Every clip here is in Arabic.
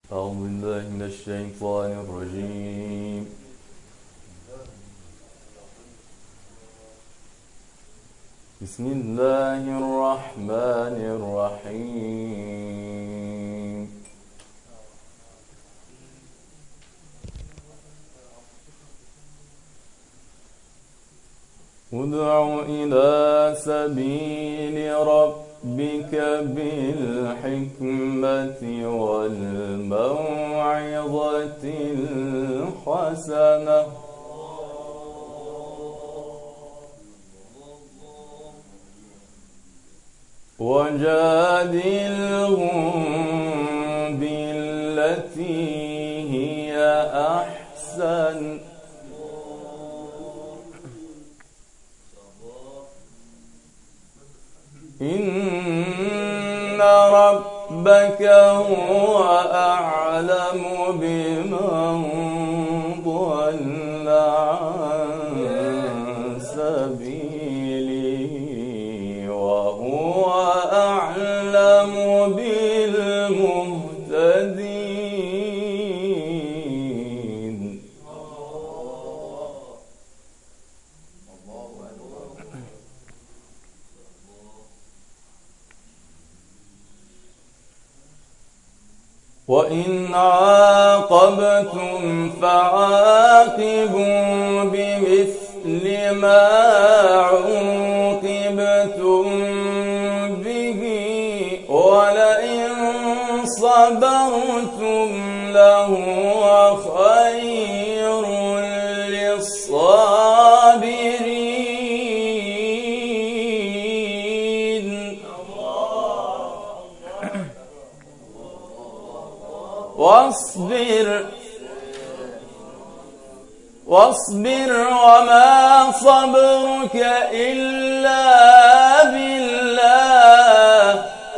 أعوذ بالله من الشيطان الرجيم. بسم الله الرحمن الرحيم. ادع إلى سبيل ربك بالحكمة والموعظة الحسنة وجادلهم بالتي هي أحسن إن ربك هو أعلم بمن ضل عن سبيله وهو أعلم بالمهتدين. وإن عاقبتم فعاقبوا بمثل ما عوقبتم به ولئن صبرتم لهو خير للصابرين. واصبر وما صبرك إلا بالله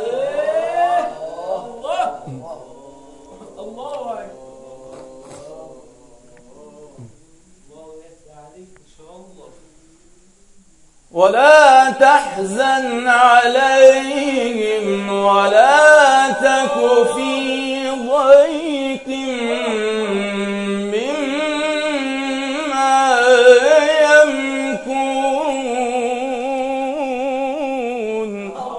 ولا تحزن عليهم ولا تك في ضيق مما يمكرون.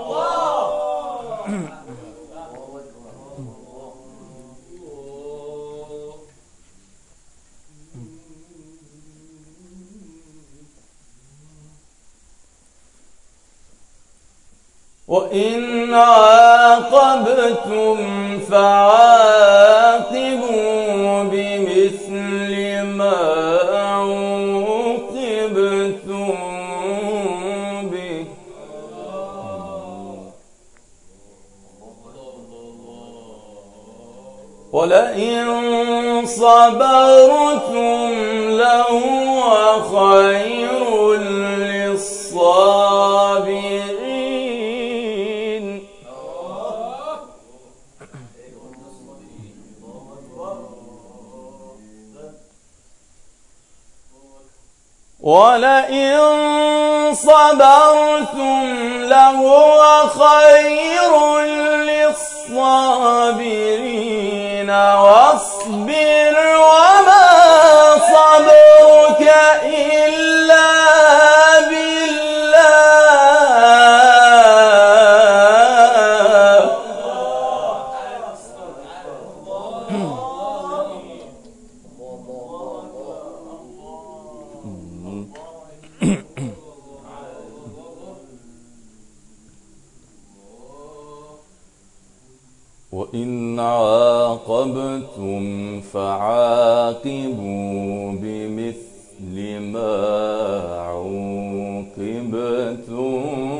وإن عاقبتم فعاقبوا بمثل ما عوقبتم به ولئن صبرتم لهو خير للصابرين. ولئن صبرتم لهو خير للصابرين واصبر وما صبرك إلا وإن عاقبتم فعاقبوا بمثل ما عوقبتم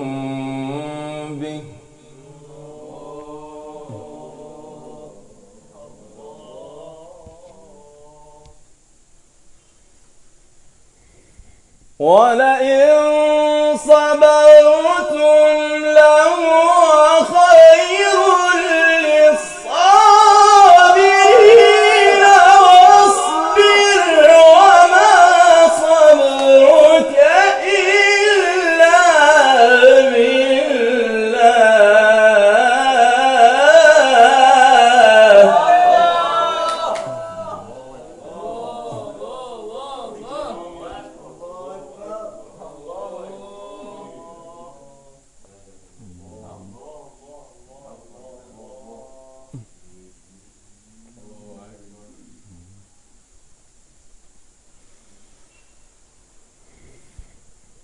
به ولئن صبرتم لهو خير للصابرين واصبر وما صبرك إلا بالله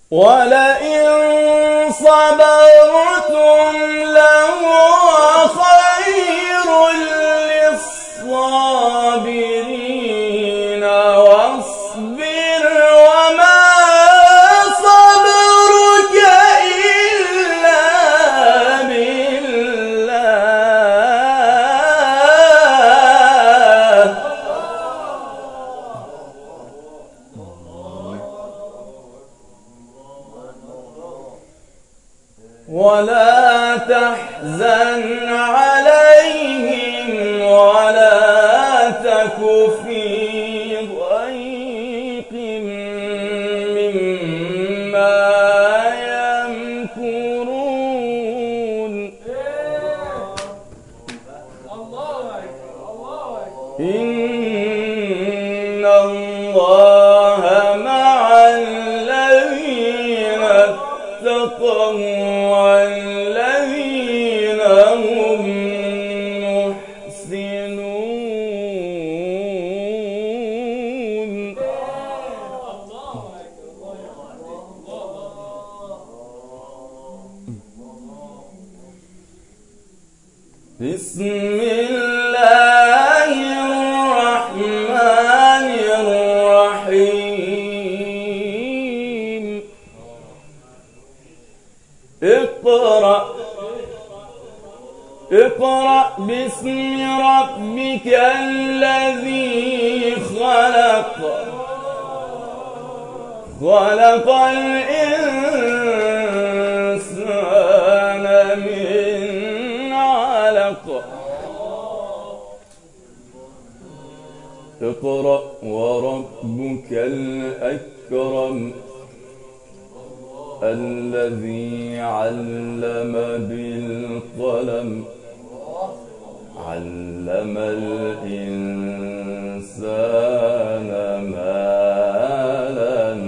ولئن صبرتم لهو خير للصابرين واصبر وما صبرك إلا بالله ولا تحزن عليهم ولا تك في ضيق مما يمكرون إن الله مع الذين اتقوا والذين هم محسنون بسم الله الرحمن الرحيم اقرأ باسم ربك الذي خلق الإنسان من علق اقرأ وربك الأكرم الذي علم بالقلم علم الإنسان ما لم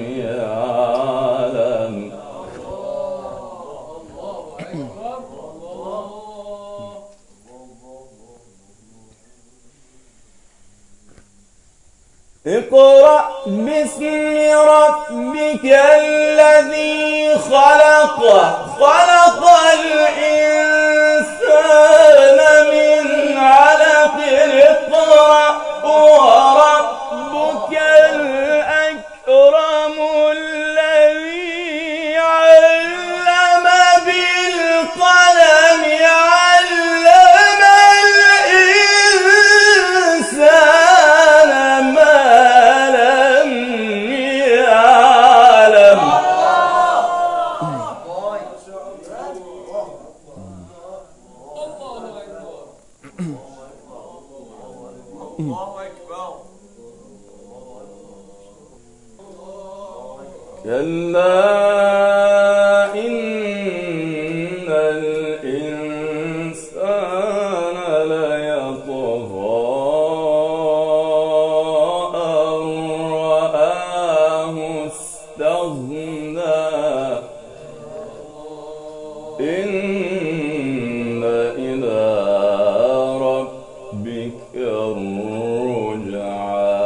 يعلم اقرأ باسم ربك الذي خلق الإنسان من علق اقرأ وربك الأكرم الذي علم بالقلم علم الإنسان ما لم يعلم كلا إن الإنسان ليطغى أن رآه استغنى إن إلى ربك الرجعى